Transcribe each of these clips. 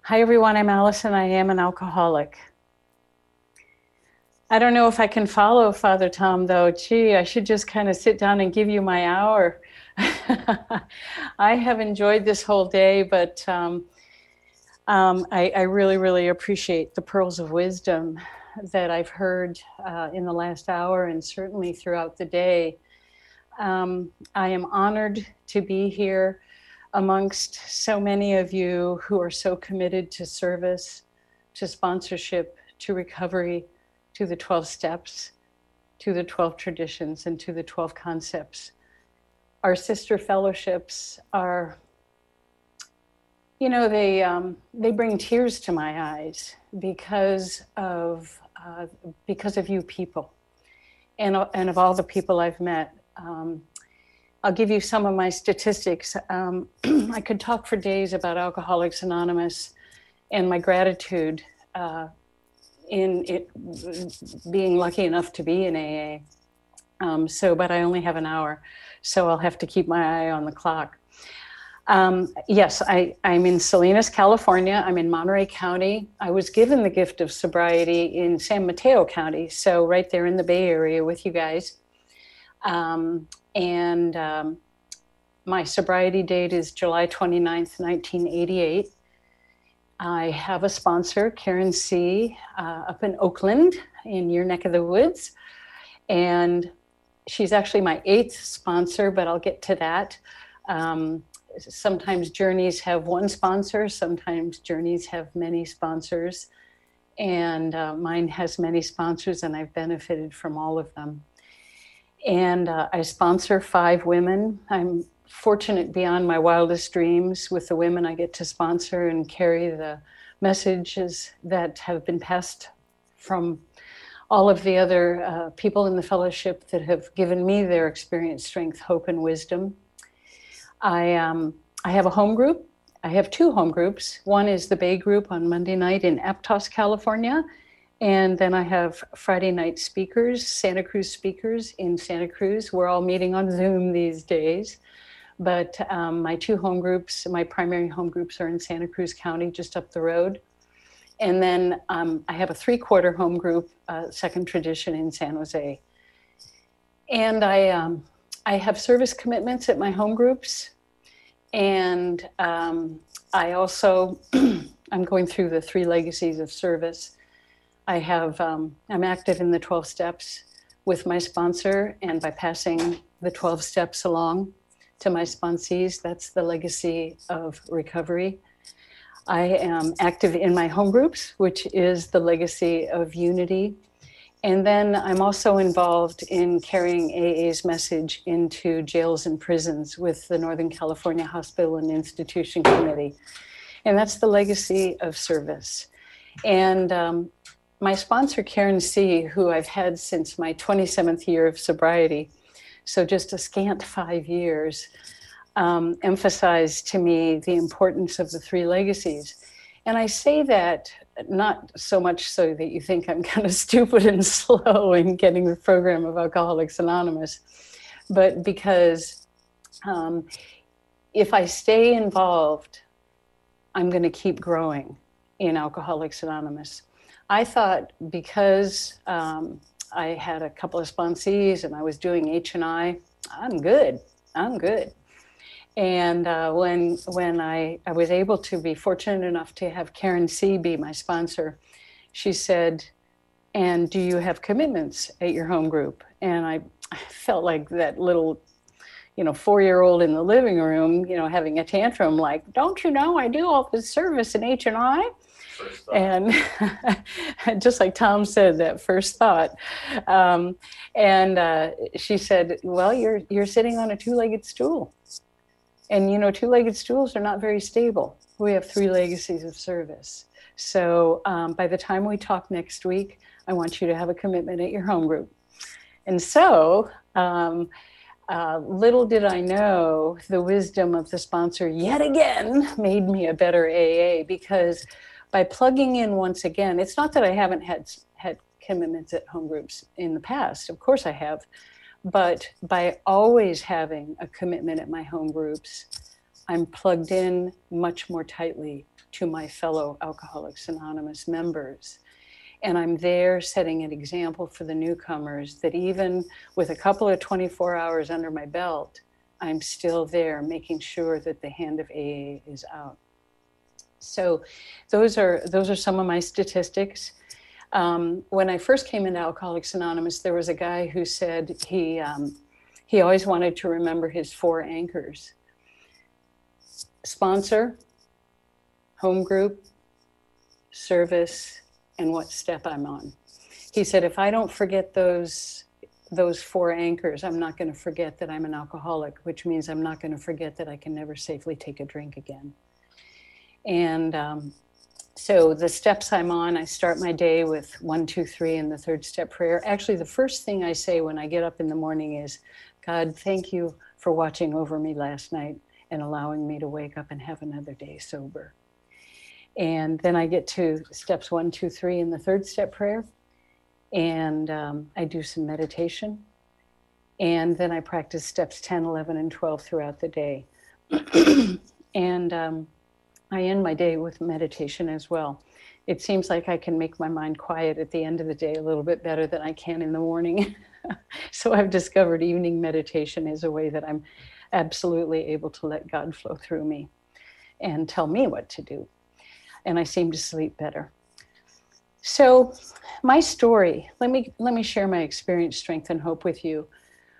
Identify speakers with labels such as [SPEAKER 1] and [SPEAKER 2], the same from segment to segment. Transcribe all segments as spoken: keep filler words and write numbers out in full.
[SPEAKER 1] Hi everyone, I'm Allison. I am an alcoholic. I don't know if I can follow Father Tom though. Gee, I should just kind of sit down and give you my hour. I have enjoyed this whole day, but um, um, I, I really, really appreciate the pearls of wisdom that I've heard uh, in the last hour and certainly throughout the day. Um, I am honored to be here amongst so many of you who are so committed to service, to sponsorship, to recovery, to the twelve steps, to the twelve traditions, and to the twelve concepts. Our sister fellowships are, you know, they um, they bring tears to my eyes because of uh, because of you people, and and of all the people I've met. Um, I'll give you some of my statistics. Um, I could talk for days about Alcoholics Anonymous and my gratitude uh, in it being lucky enough to be in A A. Um, so, but I only have an hour, so I'll have to keep my eye on the clock. Um, yes, I, I'm in Salinas, California. I'm in Monterey County. I was given the gift of sobriety in San Mateo County, so right there in the Bay Area with you guys. Um, and um, my sobriety date is July twenty-ninth, nineteen eighty-eight. I have a sponsor, Karen C., uh, up in Oakland, in your neck of the woods. And she's actually my eighth sponsor, but I'll get to that. Um, sometimes journeys have one sponsor, sometimes journeys have many sponsors. And uh, mine has many sponsors, and I've benefited from all of them. And uh, I sponsor five women. I'm fortunate beyond my wildest dreams with the women I get to sponsor and carry the messages that have been passed from all of the other uh, people in the fellowship that have given me their experience, strength, hope, and wisdom. I, um, I have a home group. I have two home groups. One is the Bay Group on Monday night in Aptos, California. And then I have Friday night speakers, Santa Cruz speakers in Santa Cruz. We're all meeting on Zoom these days. But um, my two home groups, my primary home groups are in Santa Cruz County, just up the road. And then um, I have a three-quarter home group, uh, Second Tradition in San Jose. And I, um, I have service commitments at my home groups. And um, I also, I'm going through the three legacies of service. I have, um, I'm active in the twelve steps with my sponsor, and by passing the twelve steps along to my sponsees, that's the legacy of recovery. I am active in my home groups, which is the legacy of unity. And then I'm also involved in carrying A A's message into jails and prisons with the Northern California Hospital and Institution Committee. And that's the legacy of service. And um, my sponsor, Karen C., who I've had since my twenty-seventh year of sobriety, so just a scant five years, um, emphasized to me the importance of the three legacies. And I say that not so much so that you think I'm kind of stupid and slow in getting the program of Alcoholics Anonymous, but because um, if I stay involved, I'm going to keep growing in Alcoholics Anonymous. I thought because um, I had a couple of sponsees and I was doing H and I, I'm good, I'm good. And uh, when when I, I was able to be fortunate enough to have Karen C. be my sponsor, she said, and do you have commitments at your home group? And I, I felt like that little, you know, four-year-old in the living room, you know, having a tantrum like, don't you know I do all this service in H and I? And just like Tom said, that first thought. Um, and uh, she said, well, you're you're sitting on a two-legged stool. And, you know, two-legged stools are not very stable. We have three legacies of service. So um, by the time we talk next week, I want you to have a commitment at your home group. And so um, uh, little did I know the wisdom of the sponsor yet again made me a better A A, because by plugging in once again, it's not that I haven't had had commitments at home groups in the past. Of course I have. But by always having a commitment at my home groups, I'm plugged in much more tightly to my fellow Alcoholics Anonymous members. And I'm there setting an example for the newcomers that even with a couple of twenty-four hours under my belt, I'm still there making sure that the hand of A A is out. So those are those are some of my statistics. Um, when I first came into Alcoholics Anonymous, there was a guy who said he um, he always wanted to remember his four anchors: sponsor, home group, service, and what step I'm on. He said, if I don't forget those those four anchors, I'm not going to forget that I'm an alcoholic, which means I'm not going to forget that I can never safely take a drink again. And um, so the steps I'm on, I start my day with one, two, three, and the third step prayer. Actually, the first thing I say when I get up in the morning is, God, thank you for watching over me last night and allowing me to wake up and have another day sober. And then I get to steps one, two, three in the third step prayer. And um, I do some meditation. And then I practice steps ten, eleven, and twelve throughout the day. And um, I end my day with meditation as well. It seems like I can make my mind quiet at the end of the day a little bit better than I can in the morning. So I've discovered evening meditation is a way that I'm absolutely able to let God flow through me and tell me what to do. And I seem to sleep better. So my story, let me let me share my experience, strength, and hope with you.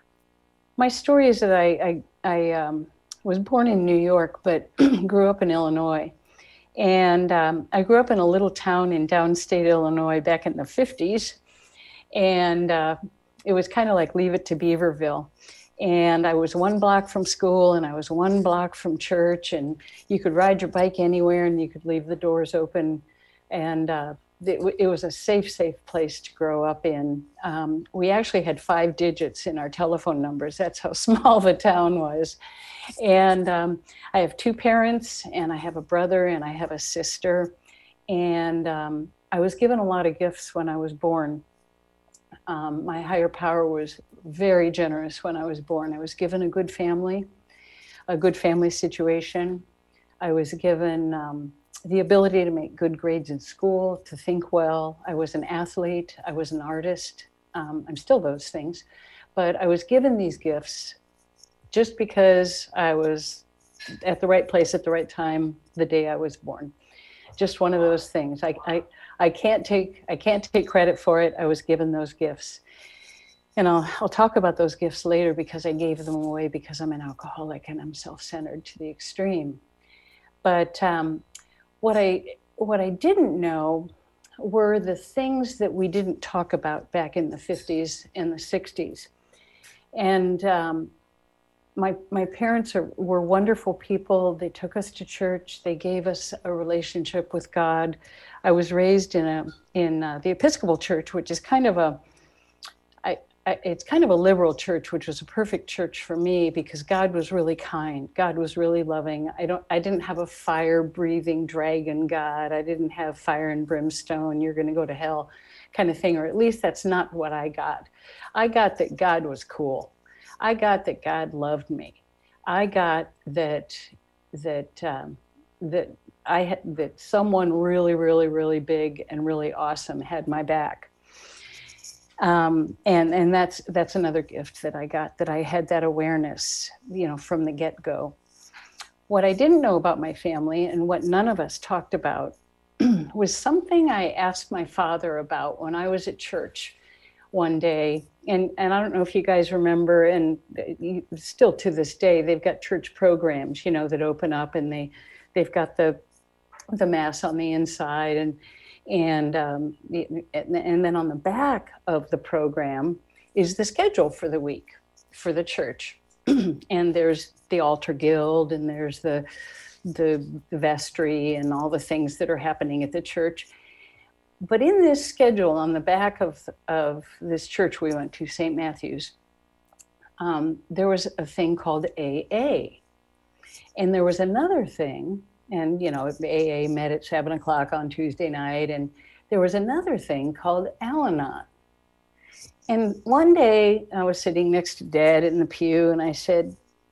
[SPEAKER 1] My story is that I, I, I um, was born in New York, but grew up in Illinois. And um, I grew up in a little town in downstate Illinois back in the fifties. And uh, it was kind of like Leave It to Beaverville. And I was one block from school and I was one block from church, and you could ride your bike anywhere and you could leave the doors open. And uh, it, it was a safe, safe place to grow up in. Um, we actually had five digits in our telephone numbers. That's how small the town was. And um, I have two parents, and I have a brother, and I have a sister. And um, I was given a lot of gifts when I was born. Um, my higher power was very generous when I was born. I was given a good family, a good family situation. I was given um, the ability to make good grades in school, to think well. I was an athlete. I was an artist. Um, I'm still those things. But I was given these gifts just because I was at the right place at the right time the day I was born. Just one of those things. I, I, I can't take I can't take credit for it. I was given those gifts. And I'll, I'll talk about those gifts later because I gave them away because I'm an alcoholic and I'm self-centered to the extreme. But um, what I what I didn't know were the things that we didn't talk about back in the fifties and the sixties. And um, my my parents are, were wonderful people. They took us to church. They gave us a relationship with God. I was raised in a in uh, the Episcopal Church, which is kind of a I, I, it's kind of a liberal church, which was a perfect church for me because God was really kind. God was really loving. I don't I didn't have a fire-breathing dragon God. I didn't have fire and brimstone, you're going to go to hell kind of thing, or at least that's not what I got. I got that God was cool. I got that God loved me. I got that that um, that I had, that someone really, really, really big and really awesome had my back. Um, and and that's that's another gift that I got, that I had that awareness, you know, from the get-go. What I didn't know about my family and what none of us talked about was something I asked my father about when I was at church one day. And, and I don't know if you guys remember, and still to this day, they've got church programs, you know, that open up, and they, they've got the the mass on the inside, and and um, and then on the back of the program is the schedule for the week for the church. And there's the altar guild, and there's the the vestry, and all the things that are happening at the church. But in this schedule on the back of, of this church we went to, Saint Matthew's, um, there was a thing called A A. And there was another thing, and, you know, A A met at seven o'clock on Tuesday night, and there was another thing called Al-Anon. And one day I was sitting next to Dad in the pew, and I said,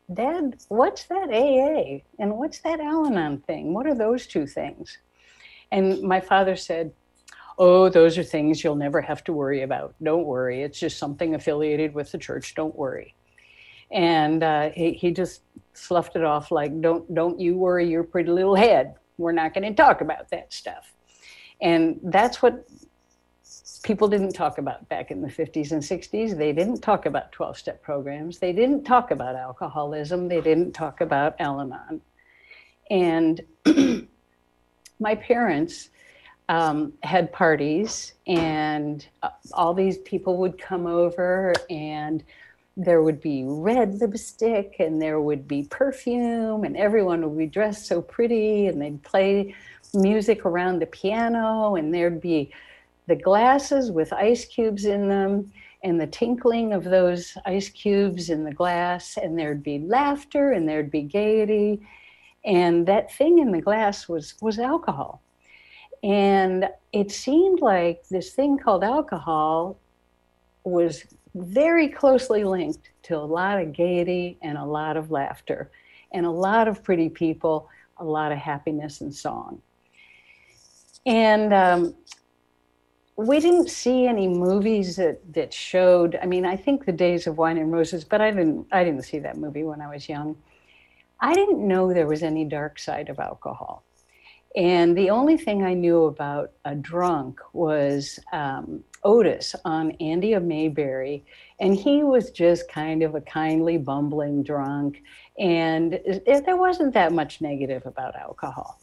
[SPEAKER 1] Dad, what's that A A? And what's that Al-Anon thing? What are those two things? And my father said, oh, those are things you'll never have to worry about. Don't worry. It's just something affiliated with the church. Don't worry. And uh, he, he just sloughed it off like, don't, don't you worry your pretty little head. We're not going to talk about that stuff. And that's what people didn't talk about back in the fifties and sixties. They didn't talk about twelve-step programs. They didn't talk about alcoholism. They didn't talk about Al-Anon. And my parents um, had parties, and uh, all these people would come over, and there would be red lipstick, and there would be perfume, and everyone would be dressed so pretty, and they'd play music around the piano, and there'd be the glasses with ice cubes in them, and the tinkling of those ice cubes in the glass, and there'd be laughter, and there'd be gaiety, and that thing in the glass was was alcohol. And it seemed like this thing called alcohol was very closely linked to a lot of gaiety and a lot of laughter and a lot of pretty people, a lot of happiness and song. And um, we didn't see any movies that, that showed, I mean, I think The Days of Wine and Roses, but I didn't, I didn't see that movie when I was young. I didn't know there was any dark side of alcohol. And the only thing I knew about a drunk was um, Otis on Andy of Mayberry. And he was just kind of a kindly, bumbling drunk. And it, it, there wasn't that much negative about alcohol.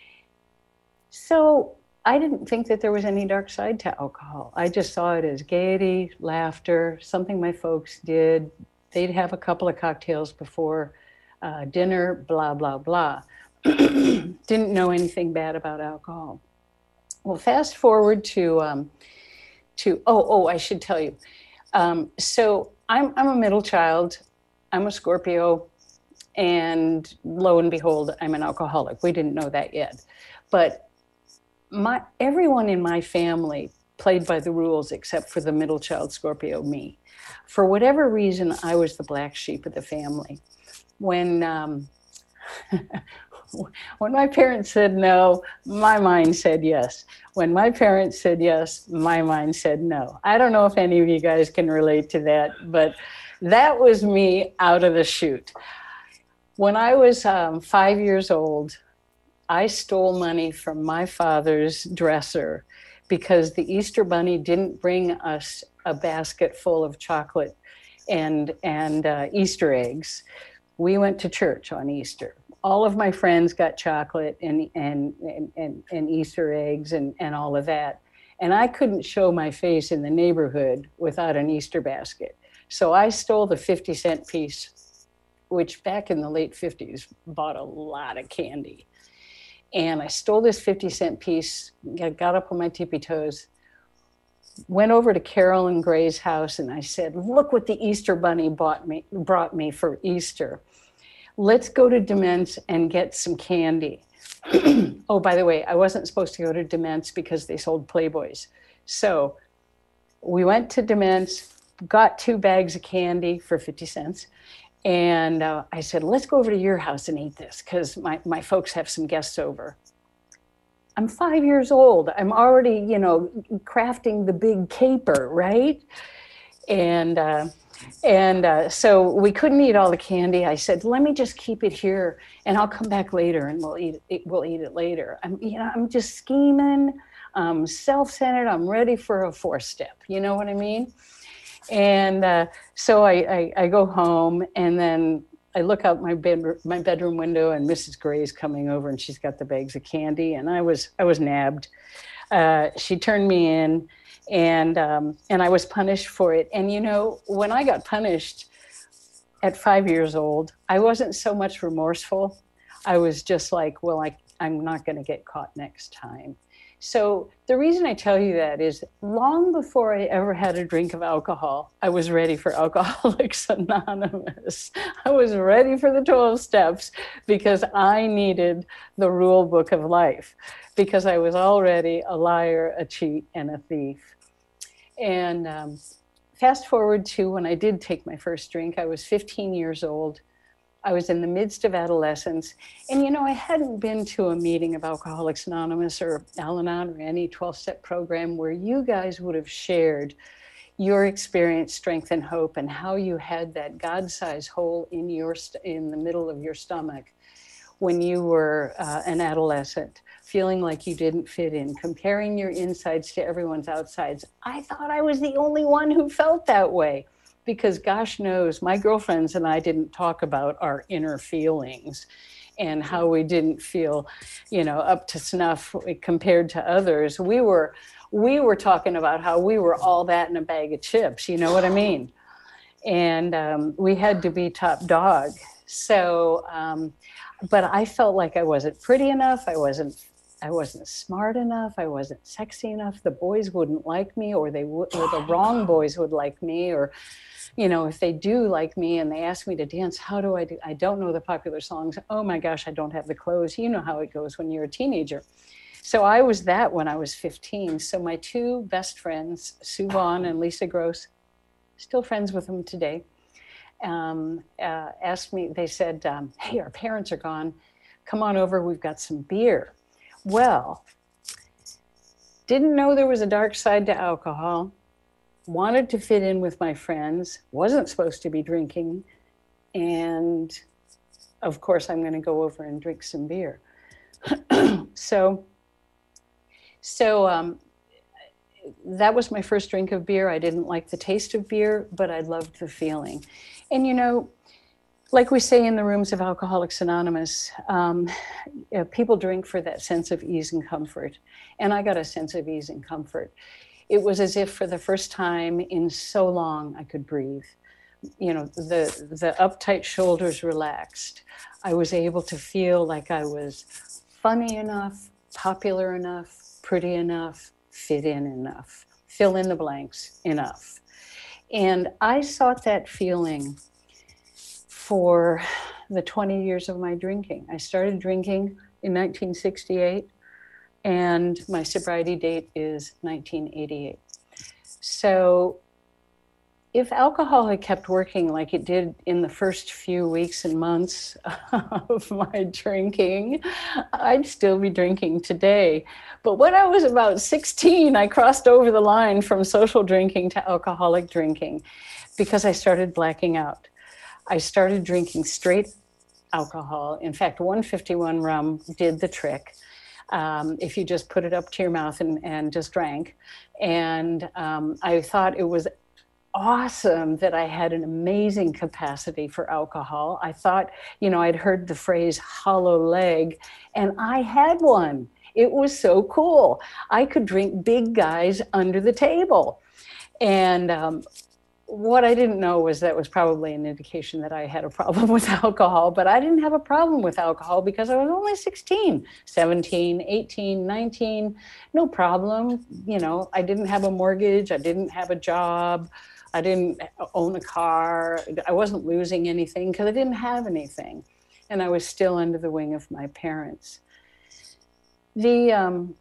[SPEAKER 1] So I didn't think that there was any dark side to alcohol. I just saw it as gaiety, laughter, something my folks did. They'd have a couple of cocktails before uh, dinner, blah, blah, blah. Didn't know anything bad about alcohol. Well, fast forward to, um, to oh, oh, I should tell you. Um, so I'm, I'm a middle child. I'm a Scorpio. And lo and behold, I'm an alcoholic. We didn't know that yet. But my everyone in my family played by the rules except for the middle child Scorpio, me. For whatever reason, I was the black sheep of the family. When um, when my parents said no, my mind said yes. When my parents said yes, my mind said no. I don't know if any of you guys can relate to that, but that was me out of the chute. When I was um, five years old, I stole money from my father's dresser because the Easter Bunny didn't bring us a basket full of chocolate and, and uh, Easter eggs. We went to church on Easter. All of my friends got chocolate and, and, and, and, and Easter eggs and, and all of that. And I couldn't show my face in the neighborhood without an Easter basket. So I stole the fifty cent piece, which back in the late fifties bought a lot of candy. And I stole this fifty cent piece, got up on my tippy toes, went over to Carolyn Gray's house, and I said, look what the Easter Bunny bought me, brought me for Easter. Let's go to Dements and get some candy. Oh, by the way, I wasn't supposed to go to Dements because they sold Playboys. So we went to Dements, got two bags of candy for fifty cents. And uh, I said, let's go over to your house and eat this because my, my folks have some guests over. I'm five years old. I'm already, you know, crafting the big caper, right? And uh, and uh, so we couldn't eat all the candy. I said, let me just keep it here and I'll come back later and we'll eat it, we'll eat it later. I'm, you know, I'm just scheming, I'm self-centered, I'm ready for a four-step. You know what I mean? And uh, so I, I, I go home and then I look out my bed, my bedroom window and Missus Gray's coming over and she's got the bags of candy and I was I was nabbed. Uh, she turned me in and um, and I was punished for it. And you know, when I got punished at five years old, I wasn't so much remorseful. I was just like, well, I, I'm not going to get caught next time. So the reason I tell you that is long before I ever had a drink of alcohol, I was ready for Alcoholics Anonymous. I was ready for the twelve steps because I needed the rule book of life because I was already a liar, a cheat, and a thief. And um, fast forward to when I did take my first drink, I was fifteen years old. I was in the midst of adolescence. And, you know, I hadn't been to a meeting of Alcoholics Anonymous or Al-Anon or any twelve-step program where you guys would have shared your experience, strength, and hope, and how you had that God-sized hole in your st- in the middle of your stomach when you were uh, an adolescent, feeling like you didn't fit in, comparing your insides to everyone's outsides. I thought I was the only one who felt that way, because gosh knows, my girlfriends and I didn't talk about our inner feelings and how we didn't feel, you know, up to snuff compared to others. We were we were talking about how we were all that in a bag of chips, you know what I mean? And um, we had to be top dog. So, um, but I felt like I wasn't pretty enough. I wasn't, I wasn't smart enough. I wasn't sexy enough. The boys wouldn't like me, or they would, or the wrong boys would like me, or, you know, if they do like me and they ask me to dance, how do I do? I don't know the popular songs. Oh my gosh, I don't have the clothes. You know how it goes when you're a teenager. So I was that when I was fifteen. So my two best friends, Sue Vaughn and Lisa Gross, still friends with them today, um, uh, asked me, they said, um, hey, our parents are gone. Come on over, we've got some beer. Well, didn't know there was a dark side to alcohol, wanted to fit in with my friends, wasn't supposed to be drinking, and of course I'm gonna go over and drink some beer. so, so um, that was my first drink of beer. I didn't like the taste of beer, but I loved the feeling. And you know, like we say in the rooms of Alcoholics Anonymous, um, you know, people drink for that sense of ease and comfort. And I got a sense of ease and comfort. It was as if for the first time in so long I could breathe. You know, the, the uptight shoulders relaxed. I was able to feel like I was funny enough, popular enough, pretty enough, fit in enough, fill in the blanks enough. And I sought that feeling for the twenty years of my drinking. I started drinking in nineteen sixty-eight, and my sobriety date is nineteen eighty-eight. So if alcohol had kept working like it did in the first few weeks and months of my drinking, I'd still be drinking today. But when I was about sixteen, I crossed over the line from social drinking to alcoholic drinking because I started blacking out. I started drinking straight alcohol. In fact, one fifty-one rum did the trick. Um, if you just put it up to your mouth and, and just drank. And um, I thought it was awesome that I had an amazing capacity for alcohol. I thought, you know, I'd heard the phrase hollow leg, and I had one. It was so cool. I could drink big guys under the table. And um, what I didn't know was that was probably an indication that I had a problem with alcohol, but I didn't have a problem with alcohol because I was only sixteen, seventeen, eighteen, nineteen, no problem. You know, I didn't have a mortgage. I didn't have a job. I didn't own a car. I wasn't losing anything because I didn't have anything. And I was still under the wing of my parents. The, um,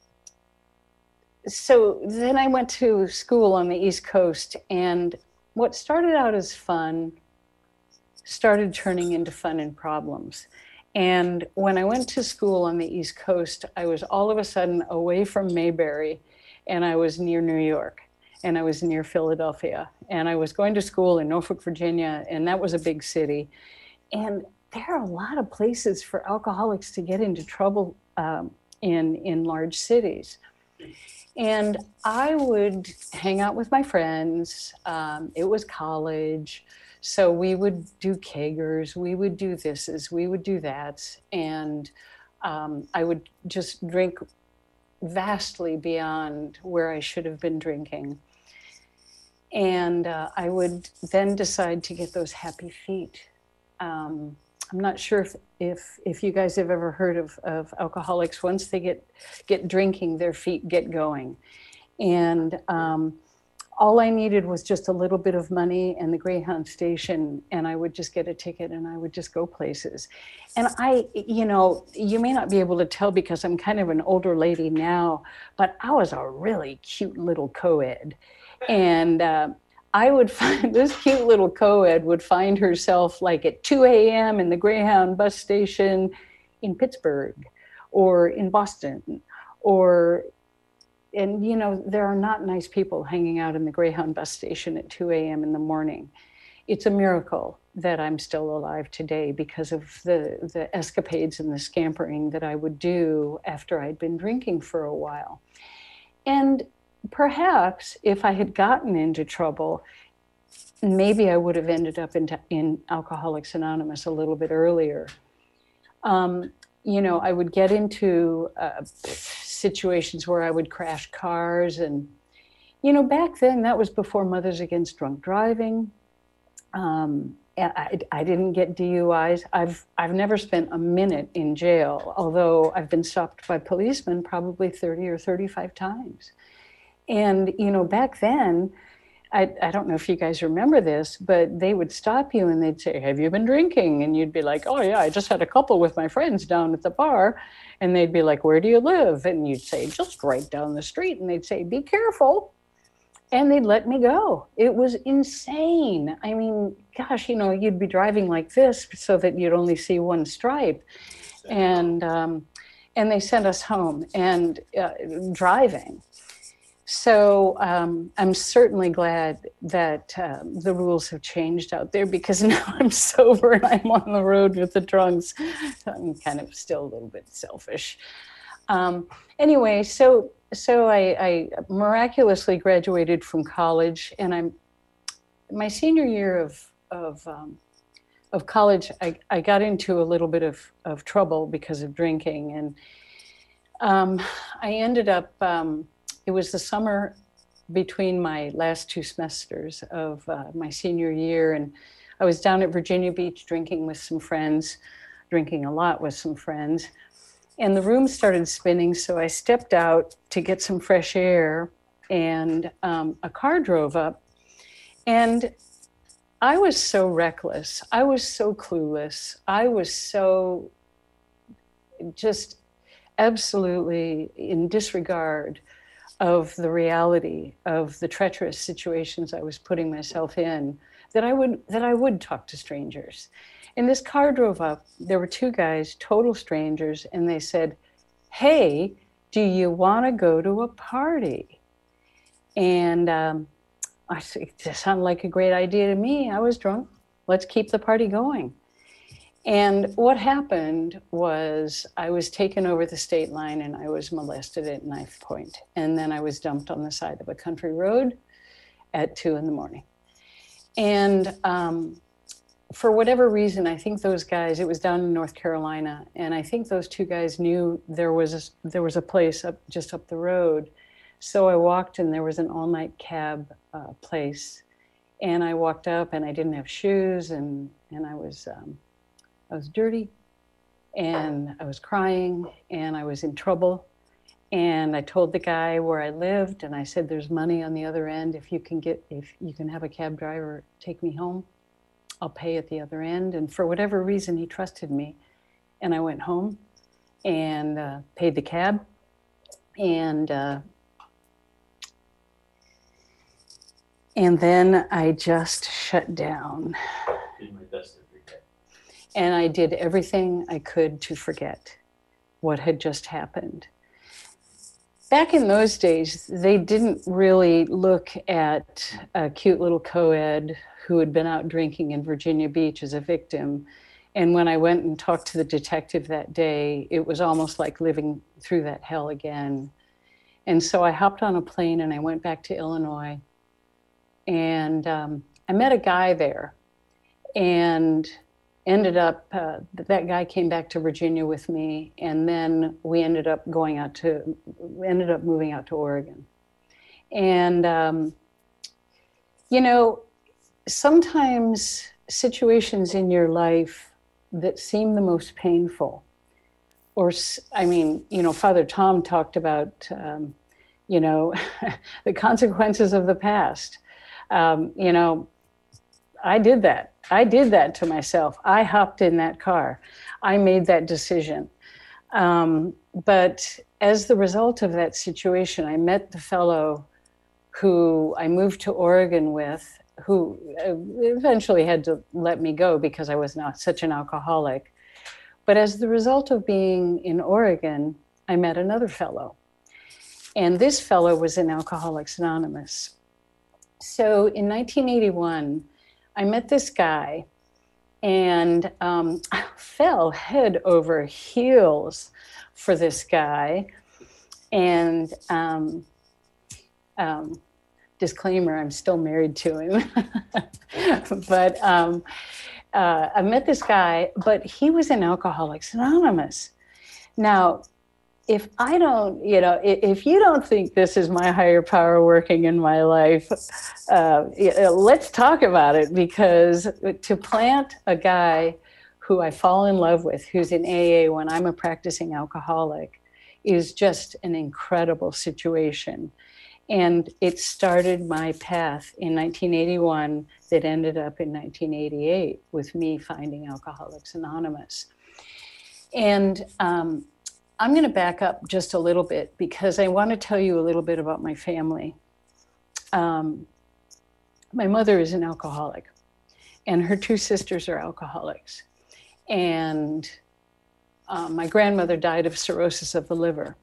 [SPEAKER 1] so then I went to school on the East Coast, and what started out as fun started turning into fun and problems. And when I went to school on the East Coast, I was all of a sudden away from Mayberry, and I was near New York, and I was near Philadelphia, and I was going to school in Norfolk, Virginia, and that was a big city. And there are a lot of places for alcoholics to get into trouble um, in, in large cities. And I would hang out with my friends. Um, it was college. So we would do kegers, we would do thises, we would do that. And um, I would just drink vastly beyond where I should have been drinking. And uh, I would then decide to get those happy feet. Um, I'm not sure if, if, if you guys have ever heard of, of alcoholics. Once they get, get drinking, their feet get going. And um, all I needed was just a little bit of money and the Greyhound station, and I would just get a ticket and I would just go places. And I, you know, you may not be able to tell because I'm kind of an older lady now, but I was a really cute little co-ed. And uh, I would find this cute little co-ed would find herself like at two a.m. in the Greyhound bus station in Pittsburgh or in Boston, or, and you know, there are not nice people hanging out in the Greyhound bus station at two a.m. in the morning. It's a miracle that I'm still alive today because of the, the escapades and the scampering that I would do after I'd been drinking for a while. And perhaps if I had gotten into trouble, maybe I would have ended up in, in Alcoholics Anonymous a little bit earlier. Um, you know, I would get into uh, situations where I would crash cars. And, you know, back then, that was before Mothers Against Drunk Driving. Um, I, I didn't get D U Is. I've, I've never spent a minute in jail, although I've been stopped by policemen probably thirty or thirty-five times. And, you know, back then, I, I don't know if you guys remember this, but they would stop you and they'd say, have you been drinking? And you'd be like, oh yeah, I just had a couple with my friends down at the bar. And they'd be like, where do you live? And you'd say, just right down the street. And they'd say, be careful. And they'd let me go. It was insane. I mean, gosh, you know, you'd be driving like this so that you'd only see one stripe. And, um, and they sent us home and uh, driving. So um, I'm certainly glad that uh, the rules have changed out there, because now I'm sober and I'm on the road with the drunks. I'm kind of still a little bit selfish. Um, anyway, so so I, I miraculously graduated from college, and I'm my senior year of of um, of college. I, I got into a little bit of of trouble because of drinking, and um, I ended up. Um, It was the summer between my last two semesters of uh, my senior year, and I was down at Virginia Beach drinking with some friends, drinking a lot with some friends, and the room started spinning, so I stepped out to get some fresh air, and um, a car drove up, and I was so reckless. I was so clueless. I was so just absolutely in disregard of the reality of the treacherous situations I was putting myself in, that I would that I would talk to strangers. And this car drove up. There were two guys, total strangers, and they said, hey, do you want to go to a party? And um, I said, it sounded like a great idea to me. I was drunk. Let's keep the party going. And what happened was I was taken over the state line and I was molested at knife point. And then I was dumped on the side of a country road at two in the morning. And um, for whatever reason, I think those guys, it was down in North Carolina, and I think those two guys knew there was a, there was a place up just up the road. So I walked, and there was an all-night cab uh, place. And I walked up, and I didn't have shoes, and, and I was... Um, I was dirty, and I was crying, and I was in trouble. And I told the guy where I lived, and I said, there's money on the other end. If you can get, if you can have a cab driver take me home, I'll pay at the other end. And for whatever reason, he trusted me. And I went home and uh, paid the cab. And, uh, and then I just shut down.
[SPEAKER 2] Did my best.
[SPEAKER 1] And I did everything I could to forget what had just happened. Back in those days, they didn't really look at a cute little co-ed who had been out drinking in Virginia Beach as a victim. And when I went and talked to the detective that day, it was almost like living through that hell again. And so I hopped on a plane and I went back to Illinois. And um, I met a guy there. And ended up, uh, that guy came back to Virginia with me, and then we ended up going out to, we ended up moving out to Oregon. And, um, you know, sometimes situations in your life that seem the most painful, or, I mean, you know, Father Tom talked about, um, you know, the consequences of the past. Um, you know, I did that. I did that to myself. I hopped in that car. I made that decision. Um, but as the result of that situation, I met the fellow who I moved to Oregon with, who eventually had to let me go because I was not such an alcoholic. But as the result of being in Oregon, I met another fellow. And this fellow was in Alcoholics Anonymous. So in nineteen eighty-one, I met this guy and um, I fell head over heels for this guy. And um, um, disclaimer, I'm still married to him. But um, uh, I met this guy, but he was in Alcoholics Anonymous. Now, if I don't, you know, if you don't think this is my higher power working in my life, uh, let's talk about it, because to plant a guy who I fall in love with, who's in A A when I'm a practicing alcoholic, is just an incredible situation. And it started my path in nineteen eighty-one that ended up in nineteen eighty-eight with me finding Alcoholics Anonymous. And um, I'm going to back up just a little bit because I want to tell you a little bit about my family. Um, my mother is an alcoholic, and her two sisters are alcoholics. And uh, my grandmother died of cirrhosis of the liver.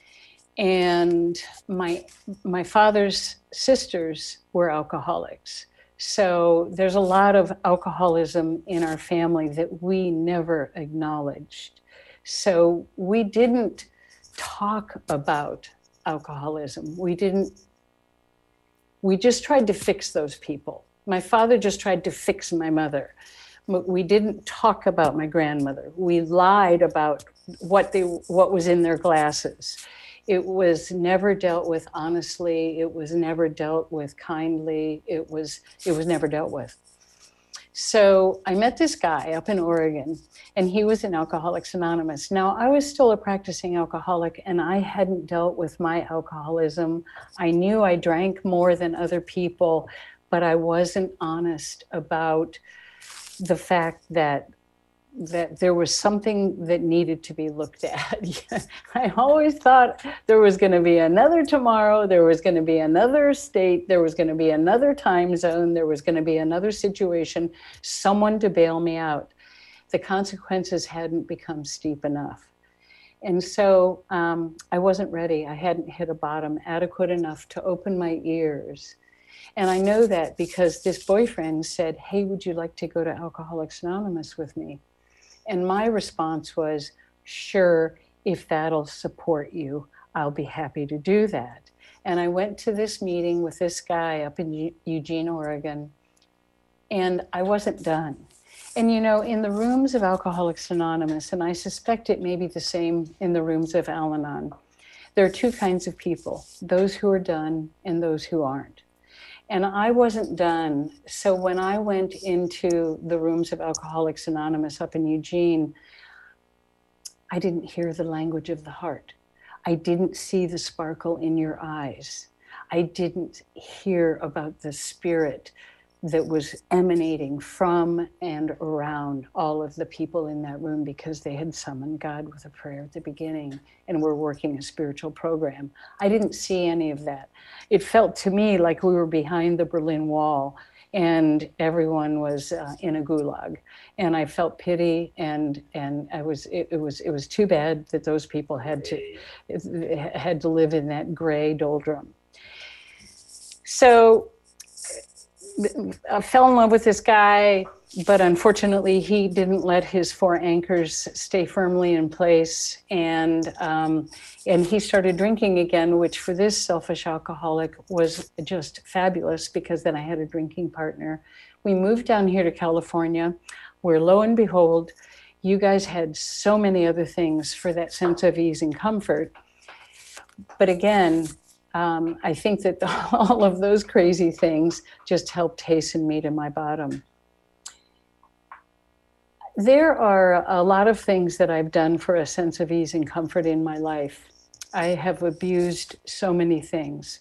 [SPEAKER 1] And my my father's sisters were alcoholics. So there's a lot of alcoholism in our family that we never acknowledged. So we didn't talk about alcoholism. We didn't, we just tried to fix those people. My father just tried to fix my mother. We didn't talk about my grandmother. We lied about what they, what was in their glasses. It was never dealt with honestly. It was never dealt with kindly. It was, it was never dealt with. So I met this guy up in Oregon, and he was in Alcoholics Anonymous. Now, I was still a practicing alcoholic, and I hadn't dealt with my alcoholism. I knew I drank more than other people, but I wasn't honest about the fact that that there was something that needed to be looked at. I always thought there was going to be another tomorrow, there was going to be another state, there was going to be another time zone, there was going to be another situation, someone to bail me out. The consequences hadn't become steep enough. And so um, I wasn't ready. I hadn't hit a bottom adequate enough to open my ears. And I know that because this boyfriend said, "Hey, would you like to go to Alcoholics Anonymous with me?" And my response was, "Sure, if that'll support you, I'll be happy to do that." And I went to this meeting with this guy up in Eugene, Oregon, and I wasn't done. And you know, in the rooms of Alcoholics Anonymous, and I suspect it may be the same in the rooms of Al-Anon, there are two kinds of people, those who are done and those who aren't. And I wasn't done. So when I went into the rooms of Alcoholics Anonymous up in Eugene, I didn't hear the language of the heart. I didn't see the sparkle in your eyes. I didn't hear about the spirit that was emanating from and around all of the people in that room, because they had summoned God with a prayer at the beginning and were working a spiritual program. I didn't see any of that. It felt to me like we were behind the Berlin Wall and everyone was uh, in a gulag. And I felt pity, and and I was it, it was it was too bad that those people had to had to live in that gray doldrum. So I fell in love with this guy, but unfortunately he didn't let his four anchors stay firmly in place, and um, and he started drinking again, which for this selfish alcoholic was just fabulous, because then I had a drinking partner. We moved down here to California, where lo and behold, you guys had so many other things for that sense of ease and comfort. But again, Um, I think that the, all of those crazy things just helped hasten me to my bottom. There are a lot of things that I've done for a sense of ease and comfort in my life. I have abused so many things.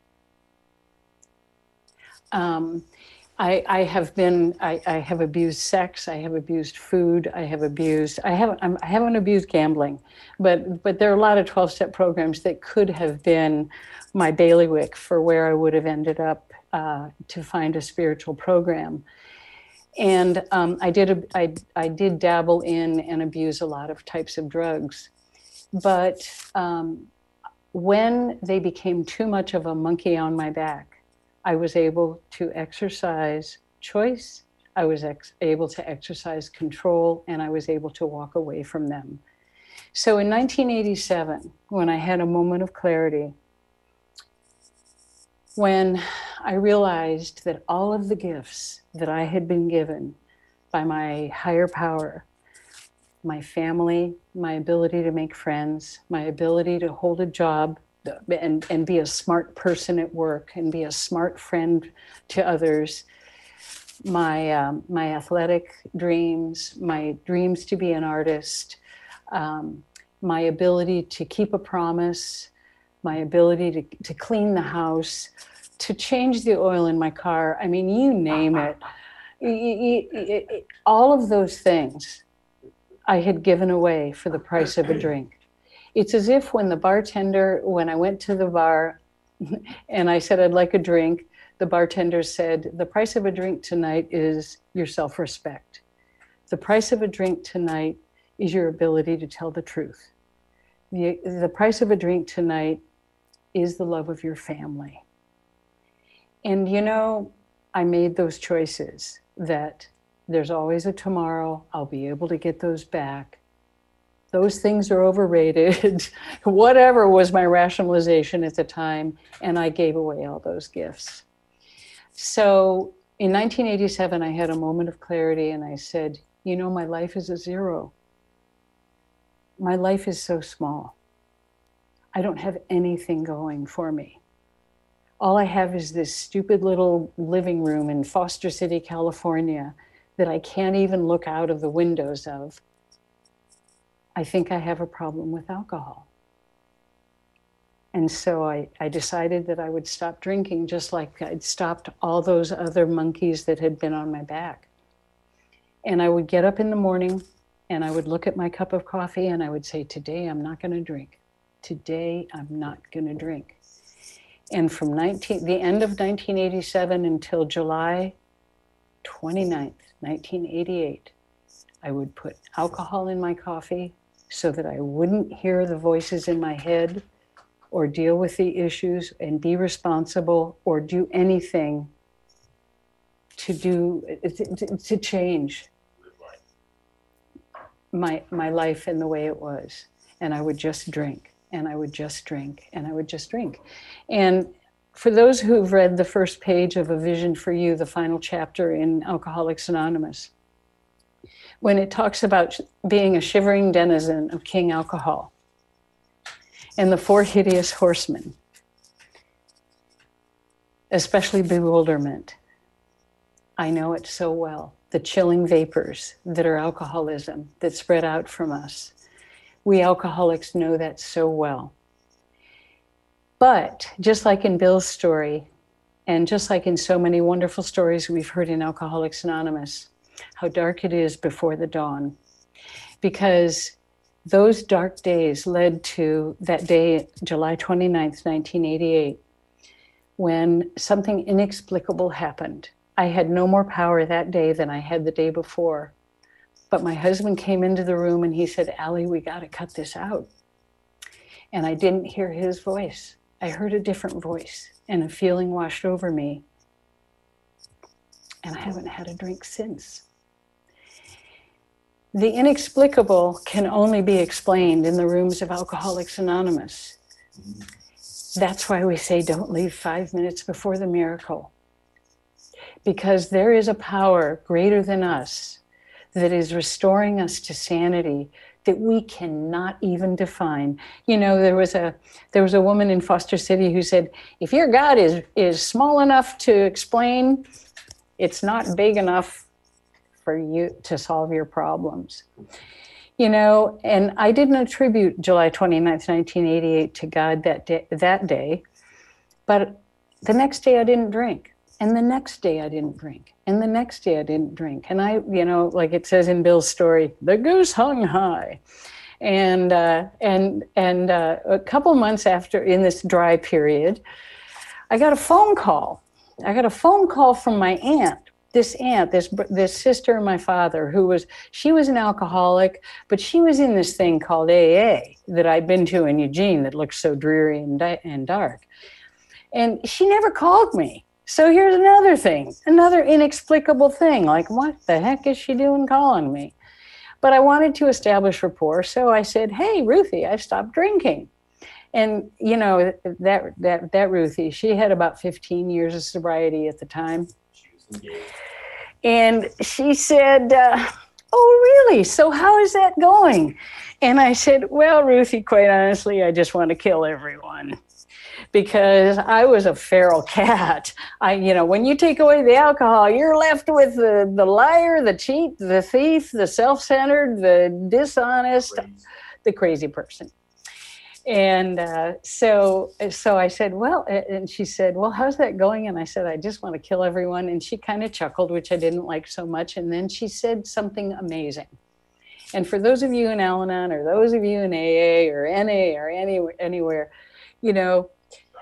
[SPEAKER 1] Um, I, I have been, I, I have abused sex, I have abused food, I have abused, I haven't, I'm, I haven't abused gambling, but, but there are a lot of twelve-step programs that could have been my bailiwick for where I would have ended up uh, to find a spiritual program. And um, I did a, I, I did dabble in and abuse a lot of types of drugs. But um, when they became too much of a monkey on my back, I was able to exercise choice, I was ex- able to exercise control, and I was able to walk away from them. So in nineteen eighty-seven, when I had a moment of clarity, when I realized that all of the gifts that I had been given by my higher power, my family, my ability to make friends, my ability to hold a job and, and be a smart person at work and be a smart friend to others, my, um, my athletic dreams, my dreams to be an artist, um, my ability to keep a promise, my ability to, to clean the house, to change the oil in my car. I mean, you name it. It, it, it. All of those things I had given away for the price of a drink. It's as if when the bartender, when I went to the bar and I said I'd like a drink, the bartender said, the price of a drink tonight is your self-respect. The price of a drink tonight is your ability to tell the truth. The, the price of a drink tonight is the love of your family. And you know, I made those choices that there's always a tomorrow, I'll be able to get those back. Those things are overrated. Whatever was my rationalization at the time, and I gave away all those gifts. So in nineteen eighty-seven, I had a moment of clarity and I said, you know, my life is a zero. My life is so small. I don't have anything going for me. All I have is this stupid little living room in Foster City, California, that I can't even look out of the windows of. I think I have a problem with alcohol. And so I, I decided that I would stop drinking, just like I'd stopped all those other monkeys that had been on my back. And I would get up in the morning and I would look at my cup of coffee and I would say, today I'm not going to drink. Today I'm not going to drink. And from nineteen, the end of nineteen eighty-seven until July twenty-ninth, nineteen eighty-eight, I would put alcohol in my coffee so that I wouldn't hear the voices in my head or deal with the issues and be responsible or do anything to do, to, to change my, my life in the way it was. And I would just drink. And I would just drink, and I would just drink. And for those who've read the first page of A Vision for You, the final chapter in Alcoholics Anonymous, when it talks about being a shivering denizen of King Alcohol and the four hideous horsemen, especially bewilderment, I know it so well. The chilling vapors that are alcoholism that spread out from us. We alcoholics know that so well. But just like in Bill's story, and just like in so many wonderful stories we've heard in Alcoholics Anonymous, how dark it is before the dawn. Because those dark days led to that day, July twenty-ninth, nineteen eighty-eight, when something inexplicable happened. I had no more power that day than I had the day before. But my husband came into the room and he said, Allie, we got to cut this out. And I didn't hear his voice. I heard a different voice and a feeling washed over me. And I haven't had a drink since. The inexplicable can only be explained in the rooms of Alcoholics Anonymous. That's why we say don't leave five minutes before the miracle. Because there is a power greater than us that is restoring us to sanity that we cannot even define. You know, there was a there was a woman in Foster City who said, if your God is, is small enough to explain, it's not big enough for you to solve your problems. You know, and I didn't attribute July twenty-ninth, nineteen eighty-eight to God that day, that day, but the next day I didn't drink. And the next day I didn't drink. And the next day I didn't drink. And I, you know, like it says in Bill's story, the goose hung high. And uh, and and uh, a couple months after, in this dry period, I got a phone call I got a phone call from my aunt. This aunt, this this sister of my father, who was, she was an alcoholic, but she was in this thing called A A that I'd been to in Eugene that looked so dreary and, di- and dark. And she never called me. So here's another thing, another inexplicable thing. Like, what the heck is she doing calling me? But I wanted to establish rapport. So I said, hey, Ruthie, I stopped drinking. And, you know, that, that, that Ruthie, she had about fifteen years of sobriety at the time. And she said, uh, oh, really? So how is that going? And I said, well, Ruthie, quite honestly, I just want to kill everyone. Because I was a feral cat. I, you know, when you take away the alcohol, you're left with the, the liar, the cheat, the thief, the self-centered, the dishonest, crazy. the crazy person. And uh, so, so I said, well, and she said, well, how's that going? And I said, I just want to kill everyone. And she kind of chuckled, which I didn't like so much. And then she said something amazing. And for those of you in Al-Anon, or those of you in A A or N A or any, anywhere, you know,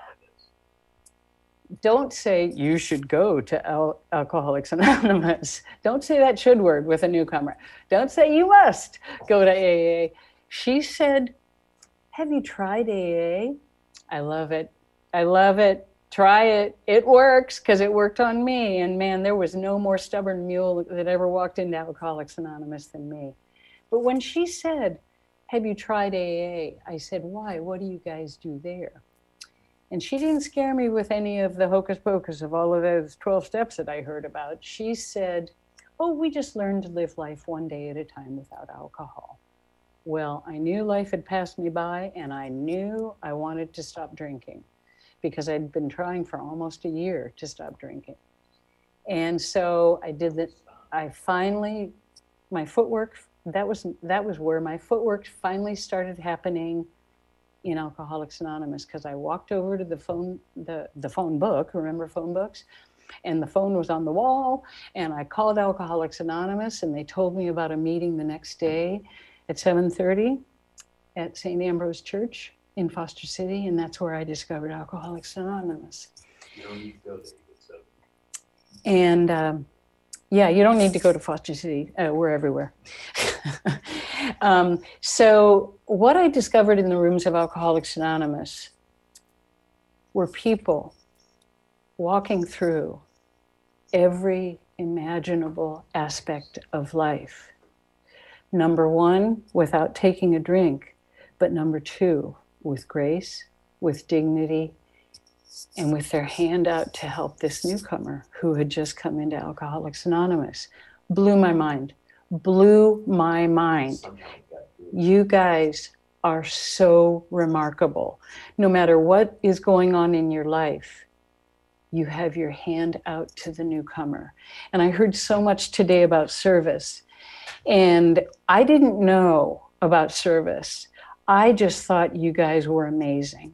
[SPEAKER 1] don't say you should go to Al- Alcoholics Anonymous. Don't say that should word with a newcomer. Don't say you must go to A A. She said, have you tried A A? I love it. I love it. Try it. It works, because it worked on me. And man, there was no more stubborn mule that ever walked into Alcoholics Anonymous than me. But when she said, have you tried A A? I said, why? What do you guys do there? And she didn't scare me with any of the hocus pocus of all of those twelve steps that I heard about. She said, oh, we just learned to live life one day at a time without alcohol. Well, I knew life had passed me by, and I knew I wanted to stop drinking, because I'd been trying for almost a year to stop drinking. And so I did that. I finally, my footwork, that was, that was where my footwork finally started happening in Alcoholics Anonymous, because I walked over to the phone, the, the phone book, remember phone books? And the phone was on the wall, and I called Alcoholics Anonymous, and they told me about a meeting the next day at seven thirty at Saint Ambrose Church in Foster City, and that's where I discovered Alcoholics Anonymous.
[SPEAKER 2] You don't need to go there. So.
[SPEAKER 1] And um, yeah, you don't need to go to Foster City. Uh, we're everywhere. um, so what I discovered in the rooms of Alcoholics Anonymous were people walking through every imaginable aspect of life. Number one, without taking a drink, but number two, with grace, with dignity, and with their hand out to help this newcomer who had just come into Alcoholics Anonymous. Blew my mind, blew my mind. You guys are so remarkable. No matter what is going on in your life, you have your hand out to the newcomer. And I heard so much today about service. And I didn't know about service. I just thought you guys were amazing.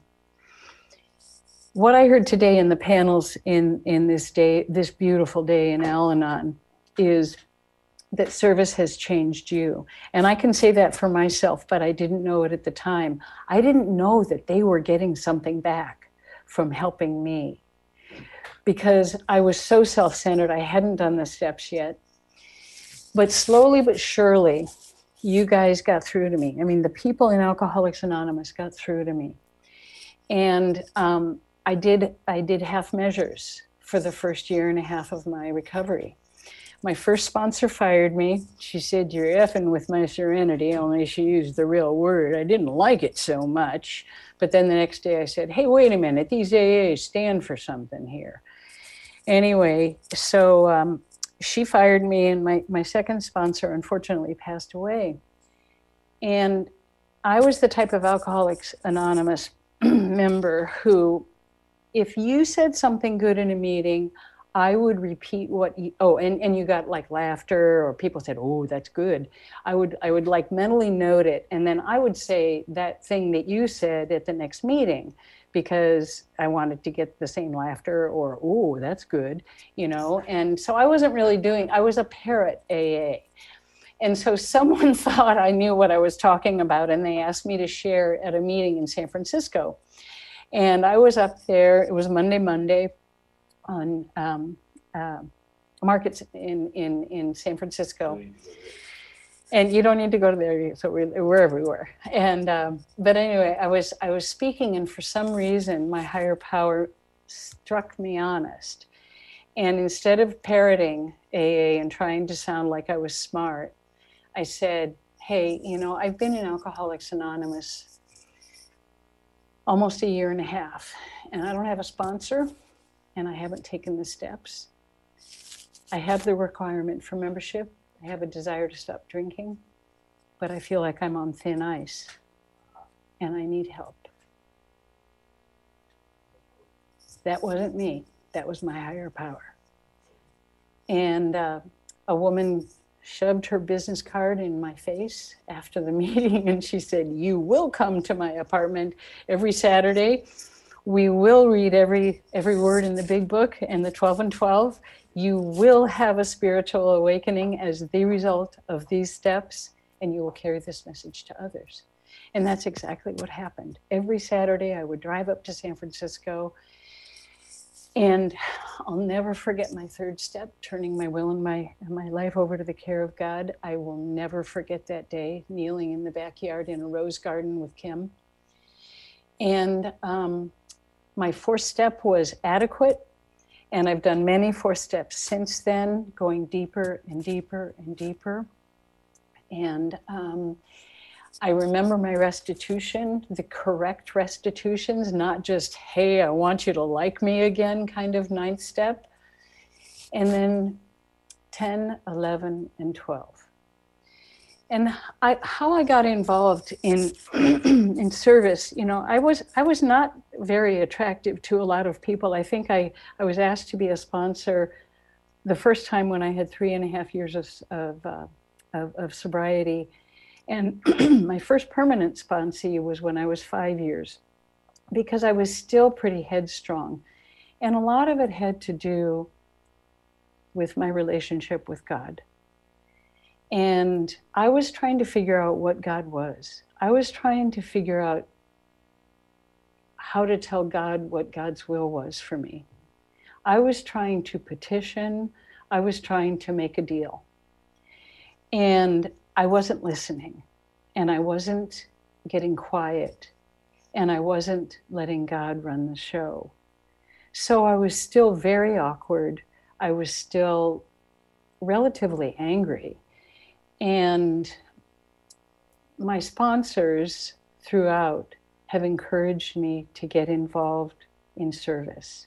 [SPEAKER 1] What I heard today in the panels in, in this day, this beautiful day in Al-Anon, is that service has changed you. And I can say that for myself, but I didn't know it at the time. I didn't know that they were getting something back from helping me, because I was so self-centered. I hadn't done the steps yet. But slowly but surely, you guys got through to me. I mean, the people in Alcoholics Anonymous got through to me. And um, I did, I did half measures for the first year and a half of my recovery. My first sponsor fired me. She said, you're effing with my serenity, only she used the real word. I didn't like it so much. But then the next day I said, hey, wait a minute, these A As stand for something here. Anyway, so um, she fired me, and my, my second sponsor unfortunately passed away. And I was the type of Alcoholics Anonymous member who, if you said something good in a meeting, I would repeat what you, oh, and, and you got like laughter, or people said, oh, that's good. I would, I would like mentally note it. And then I would say that thing that you said at the next meeting, because I wanted to get the same laughter, or, oh, that's good, you know? And so I wasn't really doing, I was a parrot A A. And so someone thought I knew what I was talking about, and they asked me to share at a meeting in San Francisco. And I was up there, it was Monday, Monday, on um, uh, markets in, in, in San Francisco. And you don't need to go there, so we're, we're everywhere. And um, but anyway, I was I was speaking, and for some reason, my higher power struck me honest. And instead of parroting A A and trying to sound like I was smart, I said, "Hey, you know, I've been in Alcoholics Anonymous almost a year and a half, and I don't have a sponsor, and I haven't taken the steps. I have the requirement for membership. I have a desire to stop drinking, but I feel like I'm on thin ice, and I need help." That wasn't me. That was my higher power. And uh, a woman shoved her business card in my face after the meeting, and she said, "You will come to my apartment every Saturday. We will read every every word in the big book and the twelve and twelve. You will have a spiritual awakening as the result of these steps, and you will carry this message to others." And that's exactly what happened. Every Saturday, I would drive up to San Francisco, and I'll never forget my third step, turning my will and my, my life over to the care of God. I will never forget that day, kneeling in the backyard in a rose garden with Kim. And um, my fourth step was adequate. And I've done many four steps since then, going deeper and deeper and deeper. And um, I remember my restitution, the correct restitutions, not just, "Hey, I want you to like me again," kind of ninth step. And then ten, eleven, and twelve. And I, how I got involved in in service, you know, I was I was not very attractive to a lot of people. I think I, I was asked to be a sponsor the first time when I had three and a half years of of, uh, of, of sobriety, and my first permanent sponsee was when I was five years, because I was still pretty headstrong, and a lot of it had to do with my relationship with God. And I was trying to figure out what God was. I was trying to figure out how to tell God what God's will was for me. I was trying to petition. I was trying to make a deal. And I wasn't listening. And I wasn't getting quiet. And I wasn't letting God run the show. So I was still very awkward. I was still relatively angry. And my sponsors throughout have encouraged me to get involved in service.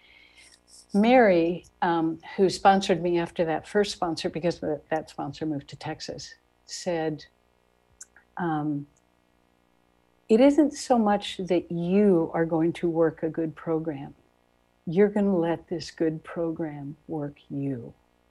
[SPEAKER 1] Mary, um, who sponsored me after that first sponsor, because that sponsor moved to Texas, said, um, "It isn't so much that you are going to work a good program. You're going to let this good program work you."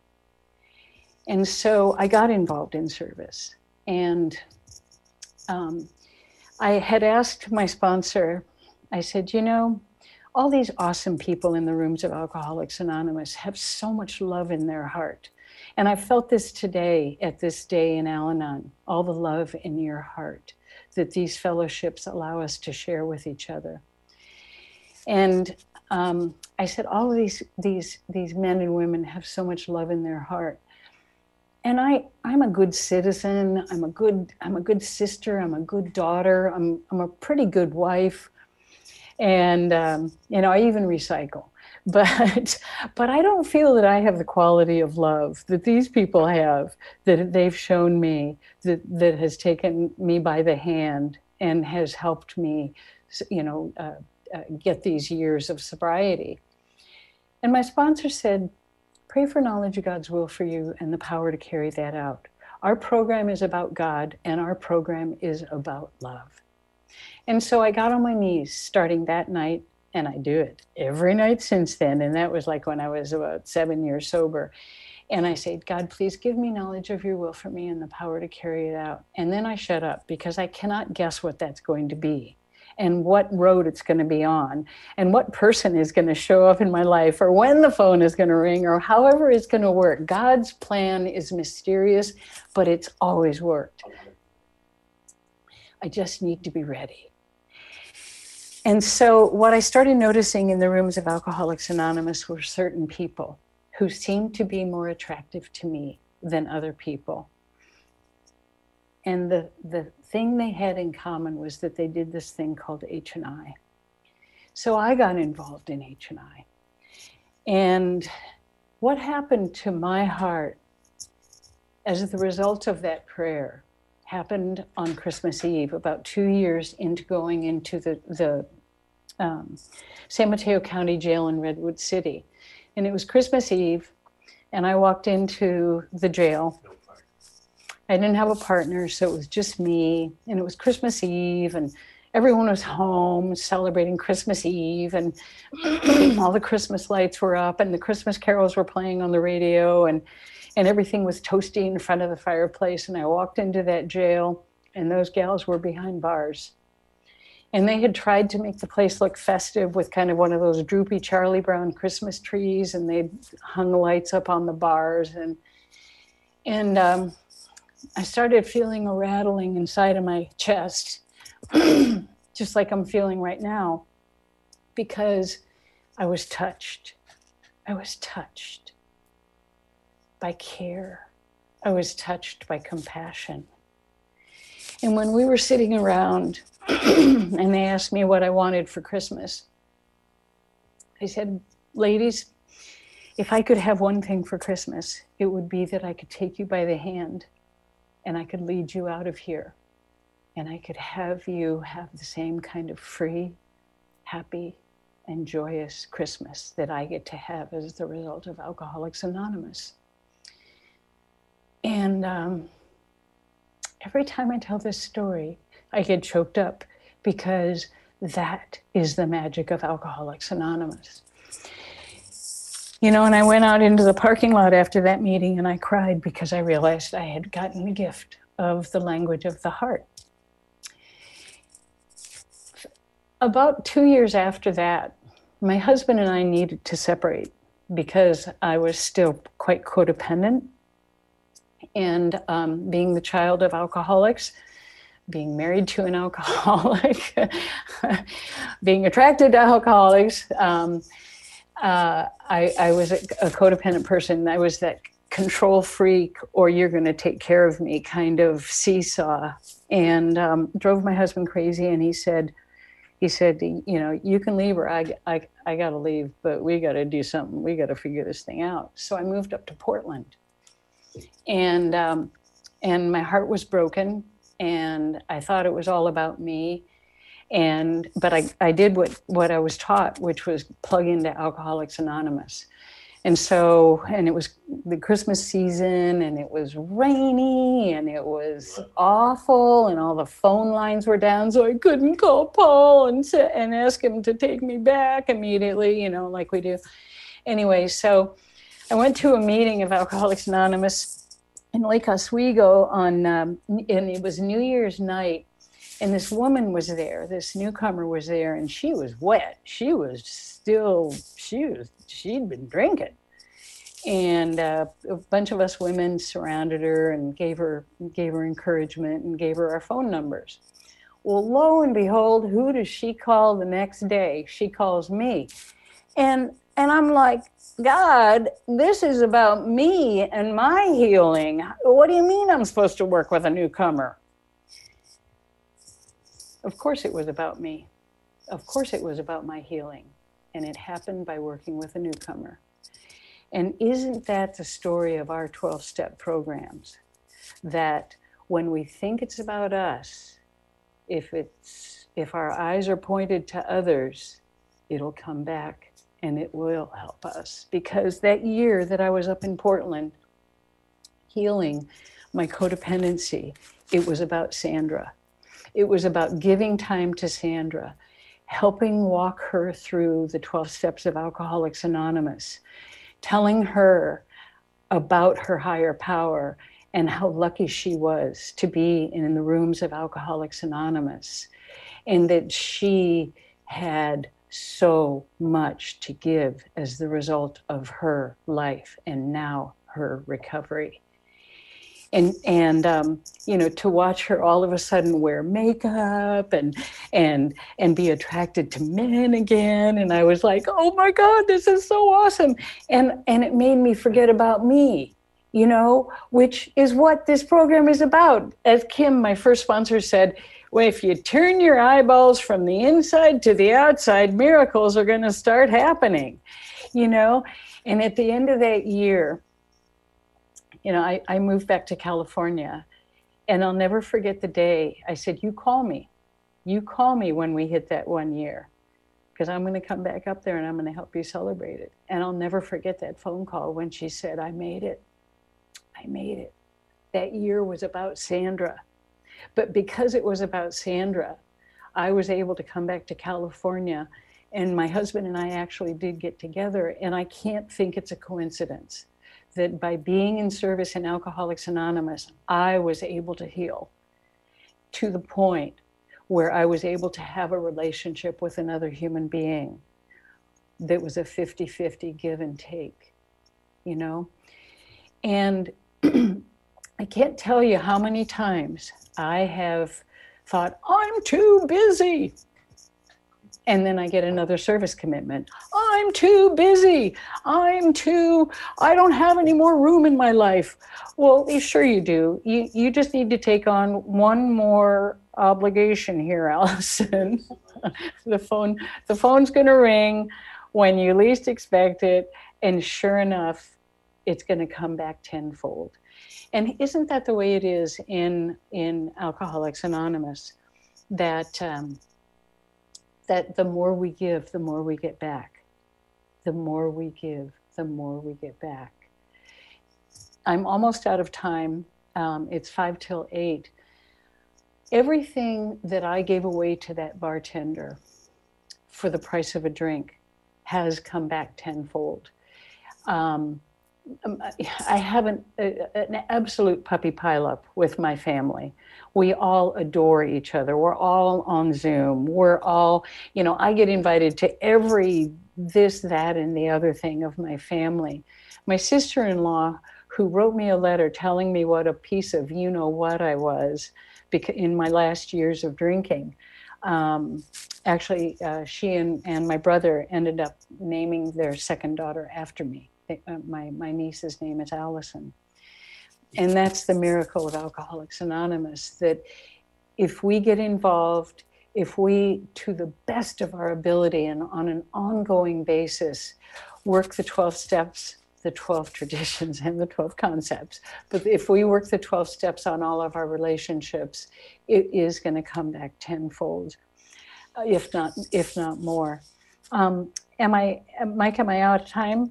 [SPEAKER 1] And so I got involved in service. And um, I had asked my sponsor, I said, "You know, all these awesome people in the rooms of Alcoholics Anonymous have so much love in their heart. And I felt this today at this day in Al-Anon, all the love in your heart that these fellowships allow us to share with each other." And um, I said, all of these, these, these men and women have so much love in their heart. And I, I'm a good citizen, I'm a good, I'm a good sister, I'm a good daughter, I'm, I'm a pretty good wife. And, um, you know, I even recycle. But, but I don't feel that I have the quality of love that these people have, that they've shown me, that, that has taken me by the hand and has helped me, you know, uh, uh, get these years of sobriety. And my sponsor said, "Pray for knowledge of God's will for you and the power to carry that out. Our program is about God, and our program is about love." And so I got on my knees starting that night, and I do it every night since then. And that was like when I was about seven years sober. And I said, "God, please give me knowledge of your will for me and the power to carry it out." And then I shut up, because I cannot guess what that's going to be, and what road it's going to be on, and what person is going to show up in my life, or when the phone is going to ring, or however it's going to work. God's plan is mysterious, but it's always worked. I just need to be ready. And so what I started noticing in the rooms of Alcoholics Anonymous were certain people who seemed to be more attractive to me than other people. And the, the thing they had in common was that they did this thing called H and I. So I got involved in H and I. And what happened to my heart as the result of that prayer happened on Christmas Eve, about two years into going into the, the um, San Mateo County Jail in Redwood City. And it was Christmas Eve, and I walked into the jail. I didn't have a partner, so it was just me, and it was Christmas Eve, and everyone was home celebrating Christmas Eve, and all the Christmas lights were up, and the Christmas carols were playing on the radio, and, and everything was toasty in front of the fireplace. And I walked into that jail, and those gals were behind bars. And they had tried to make the place look festive with kind of one of those droopy Charlie Brown Christmas trees, and they'd hung lights up on the bars. And, and um, I started feeling a rattling inside of my chest, just like I'm feeling right now, because I was touched. I was touched by care. I was touched by compassion. And when we were sitting around and they asked me what I wanted for Christmas, I said, ladies, if I could have one thing for Christmas, it would be that I could take you by the hand and I could lead you out of here. And I could have you have the same kind of free, happy, and joyous Christmas that I get to have as the result of Alcoholics Anonymous. And um, every time I tell this story, I get choked up, because that is the magic of Alcoholics Anonymous. You know, and I went out into the parking lot after that meeting and I cried because I realized I had gotten the gift of the language of the heart. About two years after that, my husband and I needed to separate because I was still quite codependent. And um, being the child of alcoholics, being married to an alcoholic, being attracted to alcoholics, um, uh, I, I was a, a codependent person. I was that control freak, or you're going to take care of me kind of seesaw, and um, drove my husband crazy. And he said, he said, you know, you can leave, or I, I, I got to leave, but we got to do something. We got to figure this thing out. So I moved up to Portland, and um, and my heart was broken, and I thought it was all about me. And but I, I did what, what I was taught, which was plug into Alcoholics Anonymous. And so, and it was the Christmas season, and it was rainy, and it was awful, and all the phone lines were down, so I couldn't call Paul and say, and ask him to take me back immediately, you know, like we do. Anyway, so I went to a meeting of Alcoholics Anonymous in Lake Oswego on, um, and it was New Year's night. And this woman was there, this newcomer was there, and she was wet. She was still, she was, she'd been drinking. And uh, a bunch of us women surrounded her and gave her, gave her encouragement and gave her our phone numbers. Well, lo and behold, who does she call the next day? She calls me. And, and I'm like, God, this is about me and my healing. What do you mean I'm supposed to work with a newcomer? Of course it was about me. Of course it was about my healing. And it happened by working with a newcomer. And isn't that the story of our twelve-step programs? That when we think it's about us, if it's if our eyes are pointed to others, it'll come back and it will help us. Because that year that I was up in Portland healing my codependency, it was about Sandra. It was about giving time to Sandra, helping walk her through the twelve steps of Alcoholics Anonymous, telling her about her higher power and how lucky she was to be in the rooms of Alcoholics Anonymous, and that she had so much to give as the result of her life and now her recovery. and and um, you know, to watch her all of a sudden wear makeup and and and be attracted to men again, and I was like, oh my God, this is so awesome, and and it made me forget about me, you know, which is what this program is about. As Kim, my first sponsor, said, well, if you turn your eyeballs from the inside to the outside, miracles are going to start happening, you know. And at the end of that year, you know, I, I moved back to California, and I'll never forget the day I said, you call me. You call me when we hit that one year, because I'm going to come back up there and I'm going to help you celebrate it. And I'll never forget that phone call when she said, I made it. I made it. That year was about Sandra. But because it was about Sandra, I was able to come back to California, and my husband and I actually did get together. And I can't think it's a coincidence that by being in service in Alcoholics Anonymous, I was able to heal to the point where I was able to have a relationship with another human being that was a fifty-fifty give and take, you know? And I can't tell you how many times I have thought, I'm too busy. And then I get another service commitment. I'm too busy. I'm too, I don't have any more room in my life. Well, sure you do. You, you just need to take on one more obligation here, Allison. the phone, the phone's going to ring when you least expect it. And sure enough, it's going to come back tenfold. And isn't that the way it is in, in Alcoholics Anonymous? That, um, that the more we give, the more we get back. The more we give, the more we get back. I'm almost out of time. Um, it's five till eight. Everything that I gave away to that bartender for the price of a drink has come back tenfold. Um, I have an, an absolute puppy pileup with my family. We all adore each other. We're all on Zoom. We're all, you know, I get invited to every this, that, and the other thing of my family. My sister-in-law, who wrote me a letter telling me what a piece of you-know-what I was in my last years of drinking, um, actually, uh, she and, and my brother ended up naming their second daughter after me. Uh, my, my niece's name is Allison. And that's the miracle of Alcoholics Anonymous, that if we get involved, if we, to the best of our ability and on an ongoing basis, work the twelve steps, the twelve traditions, and the twelve concepts, but if we work the twelve steps on all of our relationships, it is going to come back tenfold, if not, if not more. Um, am I, Mike, am I out of time?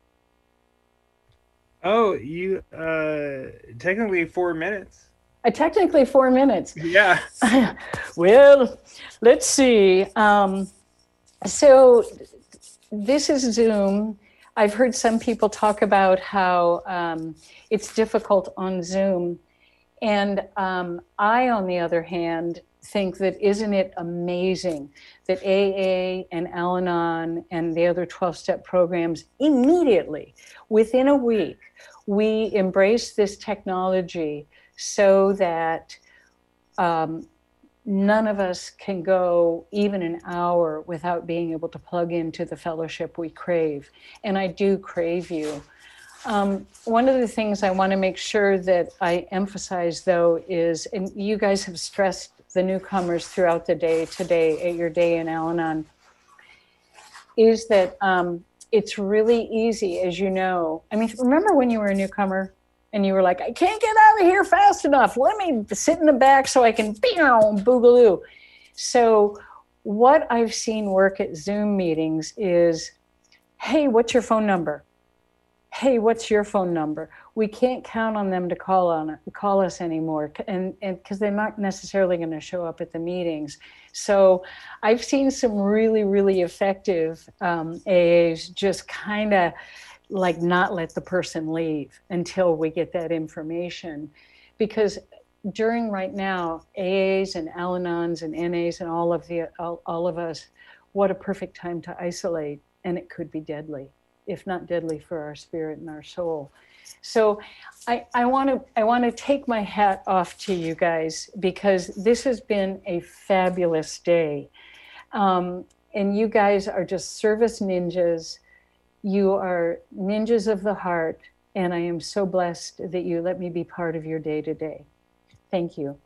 [SPEAKER 3] Oh, you, uh, technically four minutes.
[SPEAKER 1] Uh, technically four minutes.
[SPEAKER 3] Yeah.
[SPEAKER 1] Well, let's see. Um, so this is Zoom. I've heard some people talk about how um, it's difficult on Zoom. And um, I, on the other hand, think that isn't it amazing that A A and Al-Anon and the other twelve-step programs immediately, within a week, we embrace this technology so that um, none of us can go even an hour without being able to plug into the fellowship we crave. And I do crave you. Um, one of the things I want to make sure that I emphasize, though, is, and you guys have stressed the newcomers throughout the day today at your day in Al-Anon, is that um, it's really easy, as you know. I mean, remember when you were a newcomer and you were like, I can't get out of here fast enough. Let me sit in the back so I can boogaloo. So what I've seen work at Zoom meetings is, hey, what's your phone number? Hey, what's your phone number? We can't count on them to call on call us anymore, and and because they're not necessarily going to show up at the meetings. So I've seen some really, really effective um, A As just kind of like not let the person leave until we get that information. Because during right now, A As and Al-Anons and N As and all of the all, all of us, what a perfect time to isolate, and it could be deadly. if not deadly for our spirit and our soul. So I, I want to I want to take my hat off to you guys, because this has been a fabulous day. Um, and you guys are just service ninjas. You are ninjas of the heart. And I am so blessed that you let me be part of your day today. Thank you.